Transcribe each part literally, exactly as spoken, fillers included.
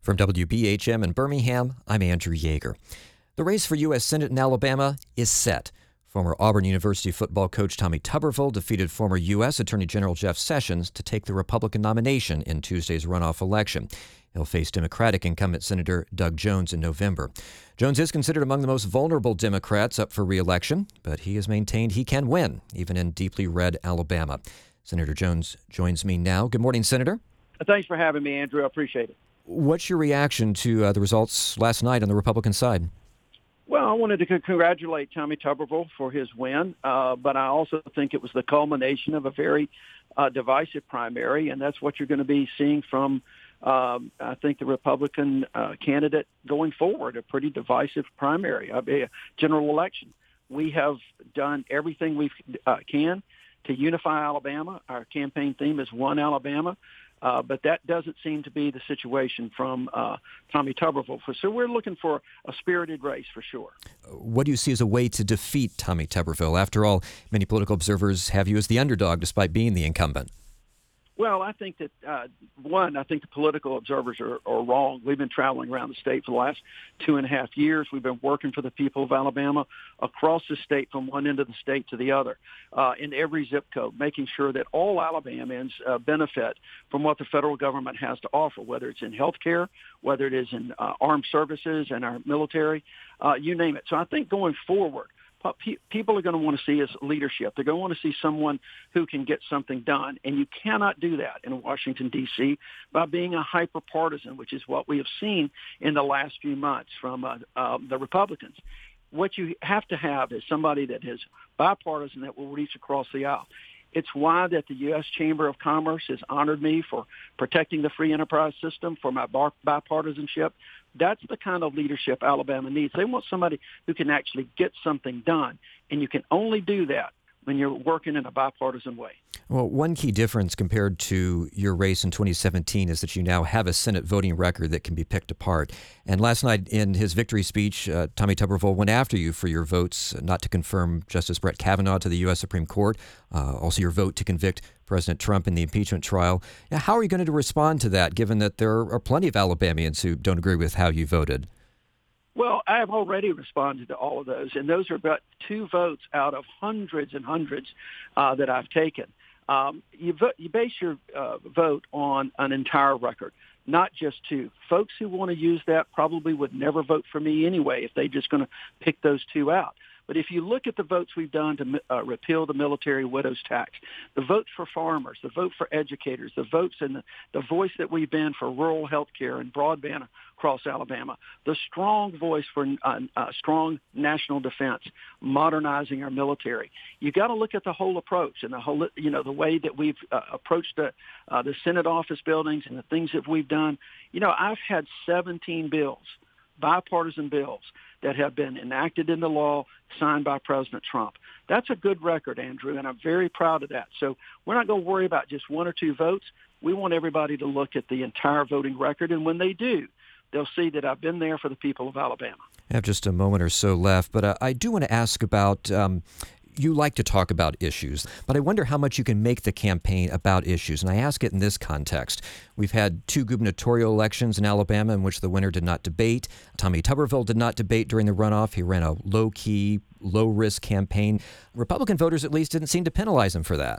From W B H M in Birmingham, I'm Andrew Yeager. The race for U S Senate in Alabama is set. Former Auburn University football coach Tommy Tuberville defeated former U S Attorney General Jeff Sessions to take the Republican nomination in Tuesday's runoff election. He'll face Democratic incumbent Senator Doug Jones in November. Jones is considered among the most vulnerable Democrats up for re-election, but he has maintained he can win, even in deeply red Alabama. Senator Jones joins me now. Good morning, Senator. Thanks for having me, Andrew. I appreciate it. What's your reaction to uh, the results last night on the Republican side? Well, I wanted to congratulate Tommy Tuberville for his win, uh, but I also think it was the culmination of a very uh, divisive primary, and that's what you're going to be seeing from, um, I think, the Republican uh, candidate going forward, a pretty divisive primary, a general election. We have done everything we uh, can to unify Alabama. Our campaign theme is One Alabama. Uh, but that doesn't seem to be the situation from uh, Tommy Tuberville. So we're looking for a spirited race for sure. What do you see as a way to defeat Tommy Tuberville? After all, many political observers have you as the underdog despite being the incumbent. Well, I think that, uh, one, I think the political observers are, are wrong. We've been traveling around the state for the last two and a half years. We've been working for the people of Alabama across the state from one end of the state to the other, uh, in every zip code, making sure that all Alabamians uh, benefit from what the federal government has to offer, whether it's in health care, whether it is in uh, armed services and our military, uh, you name it. So I think going forward, people are going to want to see is leadership. They're going to want to see someone who can get something done. And you cannot do that in Washington, D C by being a hyper-partisan, which is what we have seen in the last few months from uh, uh, the Republicans. What you have to have is somebody that is bipartisan that will reach across the aisle. It's why that the U S Chamber of Commerce has honored me for protecting the free enterprise system, for my bar- bipartisanship. That's the kind of leadership Alabama needs. They want somebody who can actually get something done, and you can only do that when you're working in a bipartisan way. Well, one key difference compared to your race in twenty seventeen is that you now have a Senate voting record that can be picked apart. And last night in his victory speech, uh, Tommy Tuberville went after you for your votes not to confirm Justice Brett Kavanaugh to the U S Supreme Court, uh, also your vote to convict President Trump in the impeachment trial. Now, how are you going to respond to that, given that there are plenty of Alabamians who don't agree with how you voted? Well, I have already responded to all of those, and those are about two votes out of hundreds and hundreds uh, that I've taken. Um, you, vote, you base your uh, vote on an entire record, not just two. Folks who want to use that probably would never vote for me anyway if they're just going to pick those two out. But if you look at the votes we've done to uh, repeal the military widows tax, the votes for farmers, the vote for educators, the votes and the, the voice that we've been for rural health care and broadband across Alabama, the strong voice for uh, uh, strong national defense, modernizing our military. You got to look at the whole approach and the whole, you know, the way that we've uh, approached the, uh, the Senate office buildings and the things that we've done. You know, I've had seventeen bills, bipartisan bills, that have been enacted into law, signed by President Trump. That's a good record, Andrew, and I'm very proud of that. So we're not going to worry about just one or two votes. We want everybody to look at the entire voting record, and when they do, they'll see that I've been there for the people of Alabama. I have just a moment or so left, but uh, I do want to ask about um, you like to talk about issues, but I wonder how much you can make the campaign about issues. And I ask it in this context. We've had two gubernatorial elections in Alabama in which the winner did not debate. Tommy Tuberville did not debate during the runoff. He ran a low-key, low-risk campaign. Republican voters, at least, didn't seem to penalize him for that.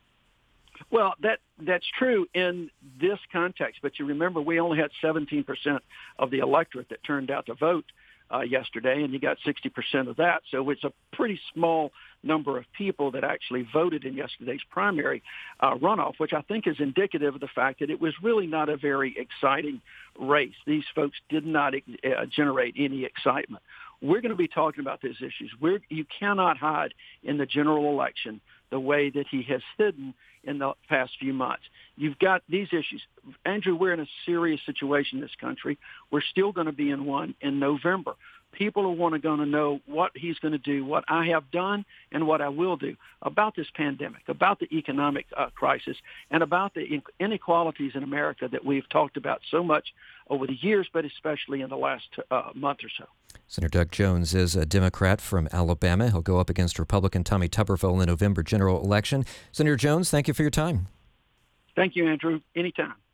Well, that that's true in this context, but you remember we only had seventeen percent of the electorate that turned out to vote uh, yesterday, and you got sixty percent of that. So it's a pretty small number of people that actually voted in yesterday's primary uh, runoff, which I think is indicative of the fact that it was really not a very exciting race. These folks did not uh, generate any excitement. We're going to be talking about these issues. We're, you cannot hide in the general election the way that he has hidden in the past few months. You've got these issues. Andrew, we're in a serious situation in this country. We're still going to be in one in November. People are want to going to know what he's going to do, what I have done, and what I will do about this pandemic, about the economic uh, crisis, and about the inequalities in America that we've talked about so much over the years, but especially in the last uh, month or so. Senator Doug Jones is a Democrat from Alabama. He'll go up against Republican Tommy Tuberville in the November general election. Senator Jones, thank you for your time. Thank you, Andrew. Anytime.